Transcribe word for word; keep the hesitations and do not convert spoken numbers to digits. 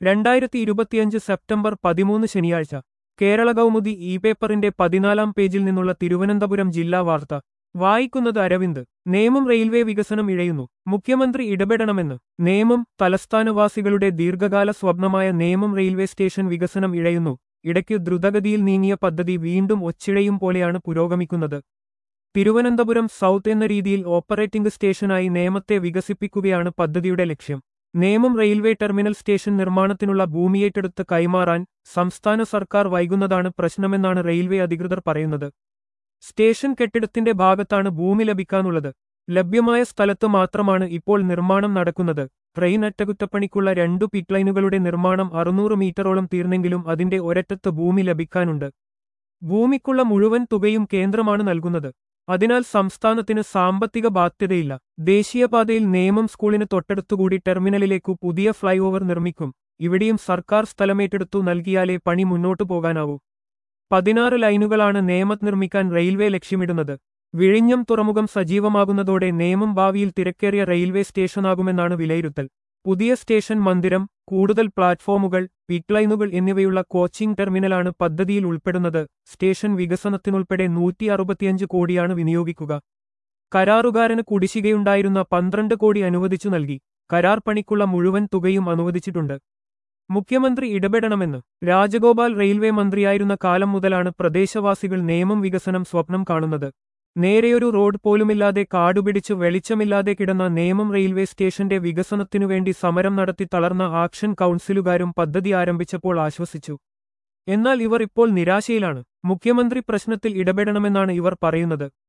രണ്ടായിരത്തി ഇരുപത്തിയഞ്ച് സെപ്റ്റംബർ പതിമൂന്ന് ശനിയാഴ്ച കേരള കൗമുദി ഇ പേപ്പറിന്റെ പതിനാലാം പേജിൽ നിന്നുള്ള തിരുവനന്തപുരം ജില്ലാ വാർത്ത വായിക്കുന്നത് അരവിന്ദ്. നേമം റെയിൽവേ വികസനം ഇഴയുന്നു, മുഖ്യമന്ത്രി ഇടപെടണമെന്ന്. നേമം തലസ്ഥാനവാസികളുടെ ദീർഘകാല സ്വപ്നമായ നേമം റെയിൽവേ സ്റ്റേഷൻ വികസനം ഇഴയുന്നു. ഇടയ്ക്ക് ദ്രുതഗതിയിൽ നീങ്ങിയ പദ്ധതി വീണ്ടും ഒച്ചിഴയും പോലെയാണ് പുരോഗമിക്കുന്നത്. തിരുവനന്തപുരം സൗത്ത് എന്ന രീതിയിൽ ഓപ്പറേറ്റിംഗ് സ്റ്റേഷനായി നേമത്തെ വികസിപ്പിക്കുകയാണ് പദ്ധതിയുടെ ലക്ഷ്യം. നേമം റെയിൽവേ ടെർമിനൽ സ്റ്റേഷൻ നിർമ്മാണത്തിനുള്ള ഭൂമിയേറ്റെടുത്ത് കൈമാറാൻ സംസ്ഥാന സർക്കാർ വൈകുന്നതാണ് പ്രശ്നമെന്നാണ് റെയിൽവേ അധികൃതർ പറയുന്നത്. സ്റ്റേഷൻ കെട്ടിടത്തിന്റെ ഭാഗത്താണ് ഭൂമി ലഭിക്കാനുള്ളത്. ലഭ്യമായ സ്ഥലത്ത് മാത്രമാണ് ഇപ്പോൾ നിർമ്മാണം നടക്കുന്നത്. ട്രെയിൻ അറ്റകുറ്റപ്പണിക്കുള്ള രണ്ടു പിറ്റ്ലൈനുകളുടെ നിർമ്മാണം അറുന്നൂറ് മീറ്ററോളം തീർന്നെങ്കിലും അതിന്റെ ഒരറ്റത്ത് ഭൂമി ലഭിക്കാനുണ്ട്. ഭൂമിക്കുള്ള മുഴുവൻ തുകയും കേന്ദ്രമാണ് നൽകുന്നത്. അതിനാൽ സംസ്ഥാനത്തിന് സാമ്പത്തിക ബാധ്യതയില്ല. ദേശീയപാതയിൽ നേമം സ്കൂളിന് തൊട്ടടുത്തുകൂടി ടെർമിനലിലേക്കു പുതിയ ഫ്ലൈ ഓവർ നിർമ്മിക്കും. ഇവിടെയും സർക്കാർ സ്ഥലമേറ്റെടുത്തു നൽകിയാലേ പണി മുന്നോട്ടു പോകാനാവൂ. പതിനാറ് ലൈനുകളാണ് നേമത്ത് നിർമ്മിക്കാൻ റെയിൽവേ ലക്ഷ്യമിടുന്നത്. വിഴിഞ്ഞം തുറമുഖം സജീവമാകുന്നതോടെ നേമം ഭാവിയിൽ തിരക്കേറിയ റെയിൽവേ സ്റ്റേഷനാകുമെന്നാണ് വിലയിരുത്തൽ. പുതിയ സ്റ്റേഷൻ മന്ദിരം, കൂടുതൽ പ്ലാറ്റ്ഫോമുകൾ, പിറ്റ്ലൈനുകൾ എന്നിവയുള്ള കോച്ചിംഗ് ടെർമിനലാണ് പദ്ധതിയിൽ ഉൾപ്പെടുന്നത്. സ്റ്റേഷൻ വികസനത്തിനുൾപ്പെടെ നൂറ്റി അറുപത്തിയഞ്ച് കോടിയാണ് വിനിയോഗിക്കുക. കരാറുകാരന് കുടിശ്ശികയുണ്ടായിരുന്ന പന്ത്രണ്ട് കോടി അനുവദിച്ചു നൽകി. കരാർ പണിക്കുള്ള മുഴുവൻ തുകയും അനുവദിച്ചിട്ടുണ്ട്. മുഖ്യമന്ത്രി ഇടപെടണമെന്ന്. രാജഗോപാൽ റെയിൽവേ മന്ത്രിയായിരുന്ന കാലം മുതലാണ് പ്രദേശവാസികൾ നേമം വികസനം സ്വപ്നം കാണുന്നത്. നേരെയൊരു റോഡ് പോലുമില്ലാതെ കാടുപിടിച്ച് വെളിച്ചമില്ലാതെ കിടന്ന നേമം റെയിൽവേ സ്റ്റേഷന്റെ വികസനത്തിനുവേണ്ടി സമരം നടത്തി തളർന്ന ആക്ഷൻ കൗൺസിലുകാരും പദ്ധതി ആരംഭിച്ചപ്പോൾ ആശ്വസിച്ചു. എന്നാൽ ഇവർ ഇപ്പോൾ നിരാശയിലാണ്. മുഖ്യമന്ത്രി പ്രശ്നത്തിൽ ഇടപെടണമെന്നാണ് ഇവർ പറയുന്നത്.